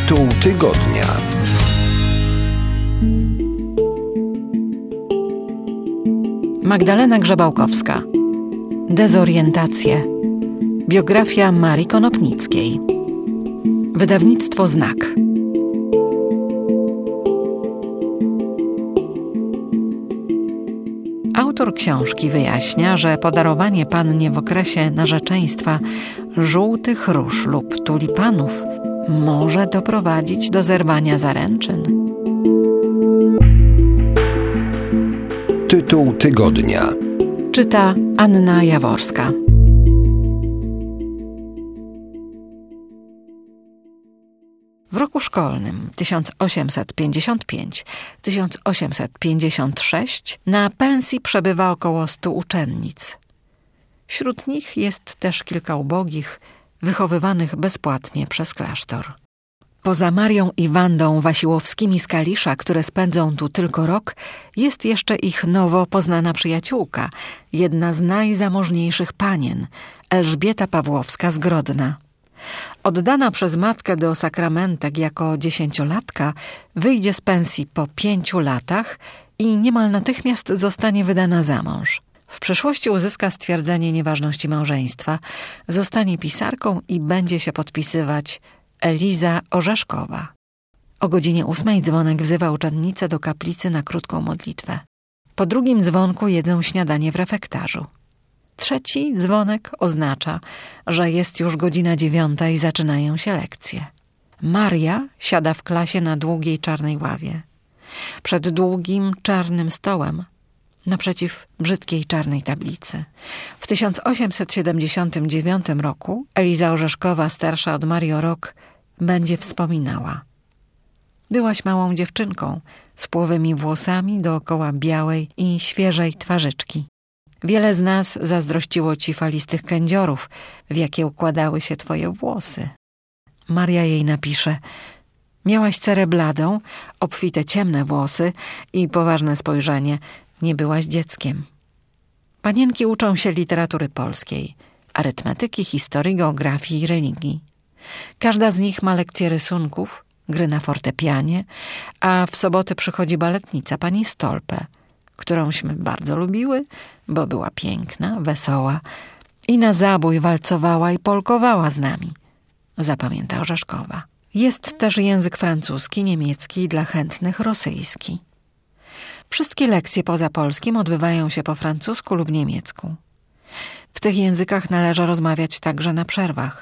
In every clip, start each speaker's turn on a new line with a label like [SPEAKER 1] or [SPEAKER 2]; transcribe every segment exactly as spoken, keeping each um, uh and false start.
[SPEAKER 1] Tytuł tygodnia.
[SPEAKER 2] Magdalena Grzebałkowska. Dezorientacje. Biografia Marii Konopnickiej. Wydawnictwo Znak. Autor książki wyjaśnia, że podarowanie pannie w okresie narzeczeństwa żółtych róż lub tulipanów może doprowadzić do zerwania zaręczyn.
[SPEAKER 1] Tytuł tygodnia.
[SPEAKER 2] Czyta Anna Jaworska. W roku szkolnym tysiąc osiemset pięćdziesiąt pięć do tysiąc osiemset pięćdziesiąt sześć na pensji przebywa około stu uczennic. Wśród nich jest też kilka ubogich, wychowywanych bezpłatnie przez klasztor. Poza Marią i Wandą Wasiłowskimi z Kalisza, które spędzą tu tylko rok, jest jeszcze ich nowo poznana przyjaciółka, jedna z najzamożniejszych panien, Elżbieta Pawłowska z Grodna. Oddana przez matkę do sakramentek jako dziesięciolatka, wyjdzie z pensji po pięciu latach i niemal natychmiast zostanie wydana za mąż. W przyszłości uzyska stwierdzenie nieważności małżeństwa, zostanie pisarką i będzie się podpisywać Eliza Orzeszkowa. O godzinie ósmej dzwonek wzywa uczennicę do kaplicy na krótką modlitwę. Po drugim dzwonku jedzą śniadanie w refektarzu. Trzeci dzwonek oznacza, że jest już godzina dziewiąta i zaczynają się lekcje. Maria siada w klasie na długiej czarnej ławie. Przed długim czarnym stołem, naprzeciw brzydkiej czarnej tablicy. W tysiąc osiemset siedemdziesiątym dziewiątym roku Eliza Orzeszkowa, starsza od Marii o rok, będzie wspominała: byłaś małą dziewczynką z płowymi włosami dookoła białej i świeżej twarzyczki. Wiele z nas zazdrościło ci falistych kędziorów, w jakie układały się twoje włosy. Maria jej napisze: miałaś cerę bladą, obfite ciemne włosy i poważne spojrzenie. Nie byłaś dzieckiem. Panienki uczą się literatury polskiej, arytmetyki, historii, geografii i religii. Każda z nich ma lekcje rysunków, gry na fortepianie, a w soboty przychodzi baletnica pani Stolpe, którąśmy bardzo lubiły, bo była piękna, wesoła i na zabój walcowała i polkowała z nami, zapamięta Orzeszkowa. Jest też język francuski, niemiecki i dla chętnych rosyjski. Wszystkie lekcje poza polskim odbywają się po francusku lub niemiecku. W tych językach należy rozmawiać także na przerwach.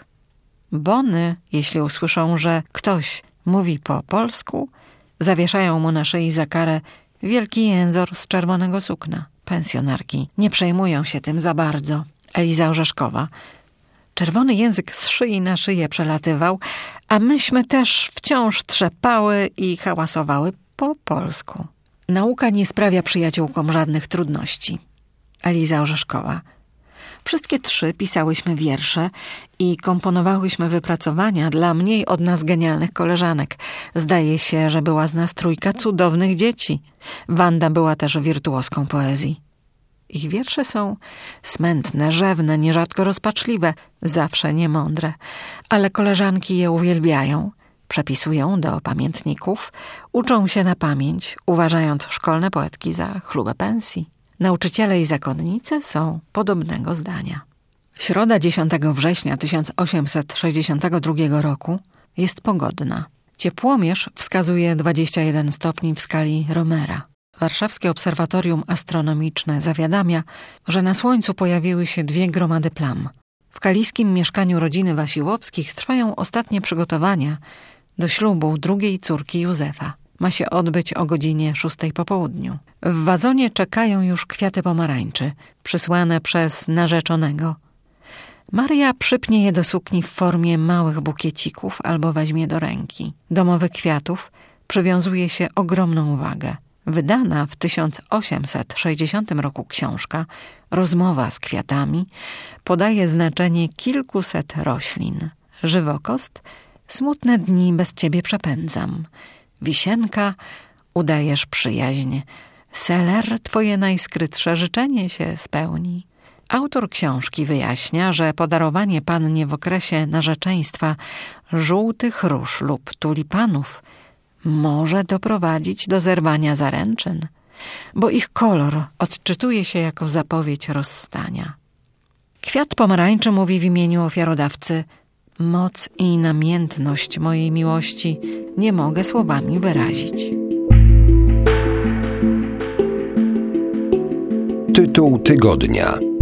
[SPEAKER 2] Bony, jeśli usłyszą, że ktoś mówi po polsku, zawieszają mu na szyi za karę wielki jęzor z czerwonego sukna. Pensjonarki nie przejmują się tym za bardzo. Eliza Orzeszkowa. Czerwony język z szyi na szyję przelatywał, a myśmy też wciąż trzepały i hałasowały po polsku. Nauka nie sprawia przyjaciółkom żadnych trudności. Eliza Orzeszkowa. Wszystkie trzy pisałyśmy wiersze i komponowałyśmy wypracowania dla mniej od nas genialnych koleżanek. Zdaje się, że była z nas trójka cudownych dzieci. Wanda była też wirtuoską poezji. Ich wiersze są smętne, rzewne, nierzadko rozpaczliwe, zawsze niemądre, ale koleżanki je uwielbiają. Przepisują do pamiętników, uczą się na pamięć, uważając szkolne poetki za chlubę pensji. Nauczyciele i zakonnice są podobnego zdania. Środa dziesiątego września tysiąc osiemset sześćdziesiątego drugiego roku jest pogodna. Ciepłomierz wskazuje dwadzieścia jeden stopni w skali Romera. Warszawskie Obserwatorium Astronomiczne zawiadamia, że na słońcu pojawiły się dwie gromady plam. W kaliskim mieszkaniu rodziny Wasiłowskich trwają ostatnie przygotowania do ślubu drugiej córki Józefa. Ma się odbyć o godzinie szóstej po południu. W wazonie czekają już kwiaty pomarańczy, przysłane przez narzeczonego. Maria przypnie je do sukni w formie małych bukiecików albo weźmie do ręki. Do mowy kwiatów przywiązuje się ogromną uwagę. Wydana w tysiąc osiemset sześćdziesiątym roku książka Rozmowa z kwiatami podaje znaczenie kilkuset roślin. Żywokost: smutne dni bez ciebie przepędzam. Wisienka: udajesz przyjaźń. Seler: twoje najskrytsze życzenie się spełni. Autor książki wyjaśnia, że podarowanie pannie w okresie narzeczeństwa żółtych róż lub tulipanów może doprowadzić do zerwania zaręczyn, bo ich kolor odczytuje się jako zapowiedź rozstania. Kwiat pomarańczy mówi w imieniu ofiarodawcy: moc i namiętność mojej miłości nie mogę słowami wyrazić.
[SPEAKER 1] Tytuł tygodnia.